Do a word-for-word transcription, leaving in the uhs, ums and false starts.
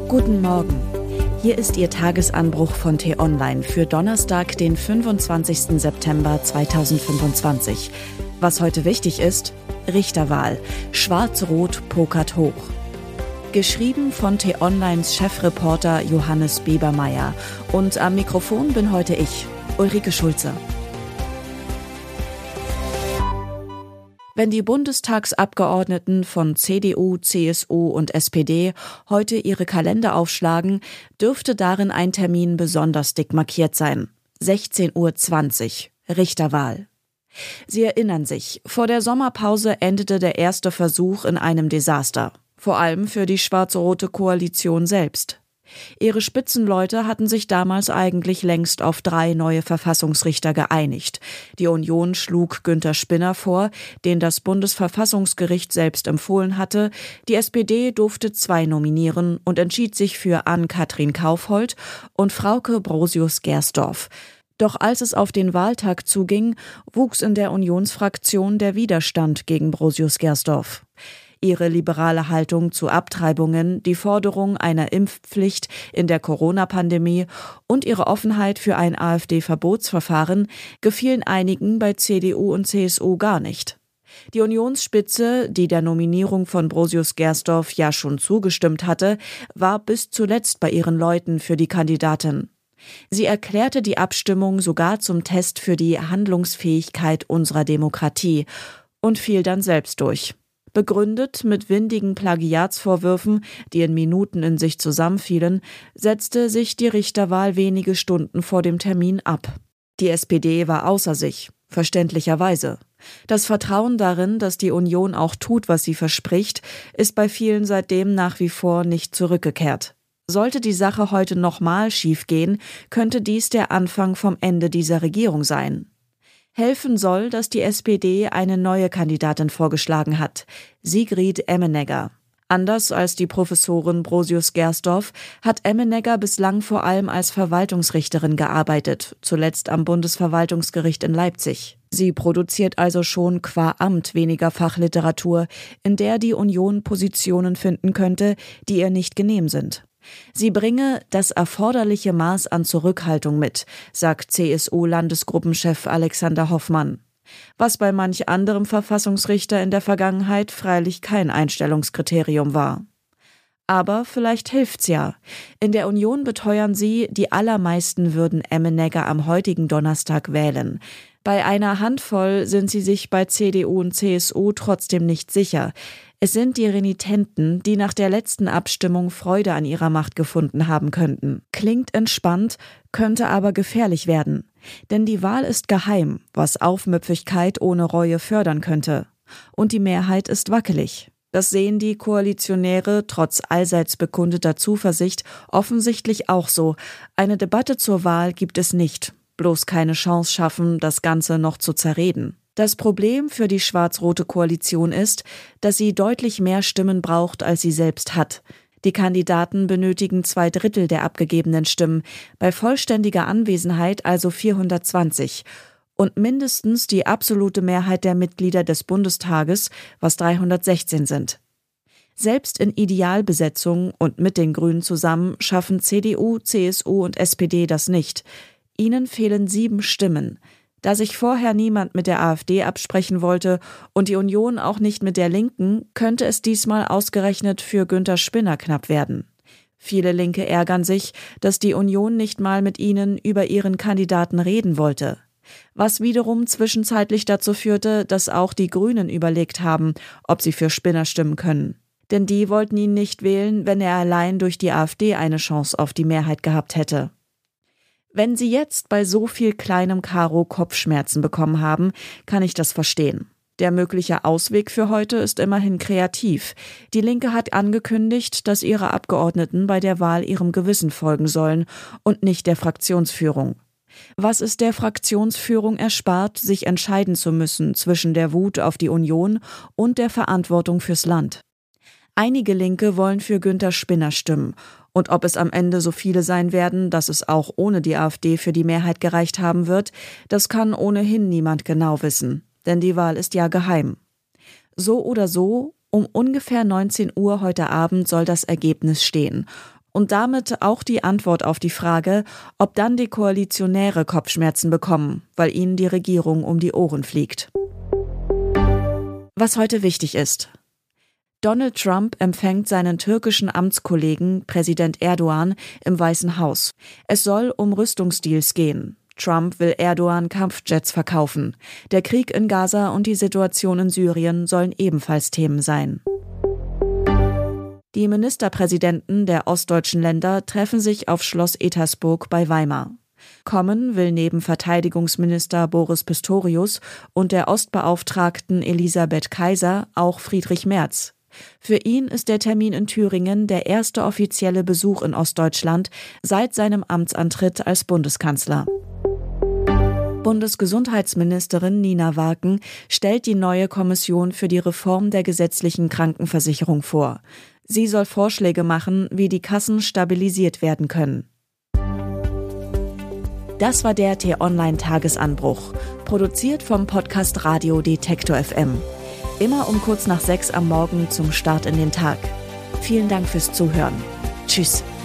Guten Morgen. Hier ist Ihr Tagesanbruch von T-Online für Donnerstag, den fünfundzwanzigsten September zweitausendfünfundzwanzig. Was heute wichtig ist: Richterwahl. Schwarz-Rot pokert hoch. Geschrieben von T-Onlines Chefreporter Johannes Biebermeier. Und am Mikrofon bin heute ich, Ulrike Schulze. Wenn die Bundestagsabgeordneten von C D U, C S U und S P D heute ihre Kalender aufschlagen, dürfte darin ein Termin besonders dick markiert sein. sechzehn Uhr zwanzig, Richterwahl. Sie erinnern sich, vor der Sommerpause endete der erste Versuch in einem Desaster. Vor allem für die schwarz-rote Koalition selbst. Ihre Spitzenleute hatten sich damals eigentlich längst auf drei neue Verfassungsrichter geeinigt. Die Union schlug Günther Spinner vor, den das Bundesverfassungsgericht selbst empfohlen hatte. Die S P D durfte zwei nominieren und entschied sich für Ann-Kathrin Kaufhold und Frauke Brosius-Gersdorf. Doch als es auf den Wahltag zuging, wuchs in der Unionsfraktion der Widerstand gegen Brosius-Gersdorf. Ihre liberale Haltung zu Abtreibungen, die Forderung einer Impfpflicht in der Corona-Pandemie und ihre Offenheit für ein AfD-Verbotsverfahren gefielen einigen bei C D U und C S U gar nicht. Die Unionsspitze, die der Nominierung von Brosius-Gersdorf ja schon zugestimmt hatte, war bis zuletzt bei ihren Leuten für die Kandidatin. Sie erklärte die Abstimmung sogar zum Test für die Handlungsfähigkeit unserer Demokratie und fiel dann selbst durch. Begründet mit windigen Plagiatsvorwürfen, die in Minuten in sich zusammenfielen, setzte sich die Richterwahl wenige Stunden vor dem Termin ab. Die S P D war außer sich, verständlicherweise. Das Vertrauen darin, dass die Union auch tut, was sie verspricht, ist bei vielen seitdem nach wie vor nicht zurückgekehrt. Sollte die Sache heute nochmal schiefgehen, könnte dies der Anfang vom Ende dieser Regierung sein. Helfen soll, dass die S P D eine neue Kandidatin vorgeschlagen hat, Sigrid Emmenegger. Anders als die Professorin Brosius-Gersdorf hat Emmenegger bislang vor allem als Verwaltungsrichterin gearbeitet, zuletzt am Bundesverwaltungsgericht in Leipzig. Sie produziert also schon qua Amt weniger Fachliteratur, in der die Union Positionen finden könnte, die ihr nicht genehm sind. Sie bringe das erforderliche Maß an Zurückhaltung mit, sagt C S U-Landesgruppenchef Alexander Hoffmann. Was bei manch anderem Verfassungsrichter in der Vergangenheit freilich kein Einstellungskriterium war. Aber vielleicht hilft's ja. In der Union beteuern sie, die allermeisten würden Emmenegger am heutigen Donnerstag wählen. Bei einer Handvoll sind sie sich bei C D U und C S U trotzdem nicht sicher. Es sind die Renitenten, die nach der letzten Abstimmung Freude an ihrer Macht gefunden haben könnten. Klingt entspannt, könnte aber gefährlich werden. Denn die Wahl ist geheim, was Aufmüpfigkeit ohne Reue fördern könnte. Und die Mehrheit ist wackelig. Das sehen die Koalitionäre trotz allseits bekundeter Zuversicht offensichtlich auch so. Eine Debatte zur Wahl gibt es nicht. Bloß keine Chance schaffen, das Ganze noch zu zerreden. Das Problem für die schwarz-rote Koalition ist, dass sie deutlich mehr Stimmen braucht, als sie selbst hat. Die Kandidaten benötigen zwei Drittel der abgegebenen Stimmen, bei vollständiger Anwesenheit also vierhundertzwanzig. Und mindestens die absolute Mehrheit der Mitglieder des Bundestages, was dreihundertsechzehn sind. Selbst in Idealbesetzung und mit den Grünen zusammen schaffen C D U, C S U und S P D das nicht. Ihnen fehlen sieben Stimmen. Da sich vorher niemand mit der AfD absprechen wollte und die Union auch nicht mit der Linken, könnte es diesmal ausgerechnet für Günther Spinner knapp werden. Viele Linke ärgern sich, dass die Union nicht mal mit ihnen über ihren Kandidaten reden wollte. Was wiederum zwischenzeitlich dazu führte, dass auch die Grünen überlegt haben, ob sie für Spinner stimmen können. Denn die wollten ihn nicht wählen, wenn er allein durch die AfD eine Chance auf die Mehrheit gehabt hätte. Wenn Sie jetzt bei so viel kleinem Karo Kopfschmerzen bekommen haben, kann ich das verstehen. Der mögliche Ausweg für heute ist immerhin kreativ. Die Linke hat angekündigt, dass ihre Abgeordneten bei der Wahl ihrem Gewissen folgen sollen und nicht der Fraktionsführung. Was es der Fraktionsführung erspart, sich entscheiden zu müssen zwischen der Wut auf die Union und der Verantwortung fürs Land. Einige Linke wollen für Günther Spinner stimmen. Und ob es am Ende so viele sein werden, dass es auch ohne die AfD für die Mehrheit gereicht haben wird, das kann ohnehin niemand genau wissen. Denn die Wahl ist ja geheim. So oder so, um ungefähr neunzehn Uhr heute Abend soll das Ergebnis stehen. Und damit auch die Antwort auf die Frage, ob dann die Koalitionäre Kopfschmerzen bekommen, weil ihnen die Regierung um die Ohren fliegt. Was heute wichtig ist. Donald Trump empfängt seinen türkischen Amtskollegen Präsident Erdogan im Weißen Haus. Es soll um Rüstungsdeals gehen. Trump will Erdogan Kampfjets verkaufen. Der Krieg in Gaza und die Situation in Syrien sollen ebenfalls Themen sein. Die Ministerpräsidenten der ostdeutschen Länder treffen sich auf Schloss Ettersburg bei Weimar. Kommen will neben Verteidigungsminister Boris Pistorius und der Ostbeauftragten Elisabeth Kaiser auch Friedrich Merz. Für ihn ist der Termin in Thüringen der erste offizielle Besuch in Ostdeutschland seit seinem Amtsantritt als Bundeskanzler. Bundesgesundheitsministerin Nina Warken stellt die neue Kommission für die Reform der gesetzlichen Krankenversicherung vor. Sie soll Vorschläge machen, wie die Kassen stabilisiert werden können. Das war der T-Online-Tagesanbruch, produziert vom Podcast Radio Detektor F M. Immer um kurz nach sechs am Morgen zum Start in den Tag. Vielen Dank fürs Zuhören. Tschüss.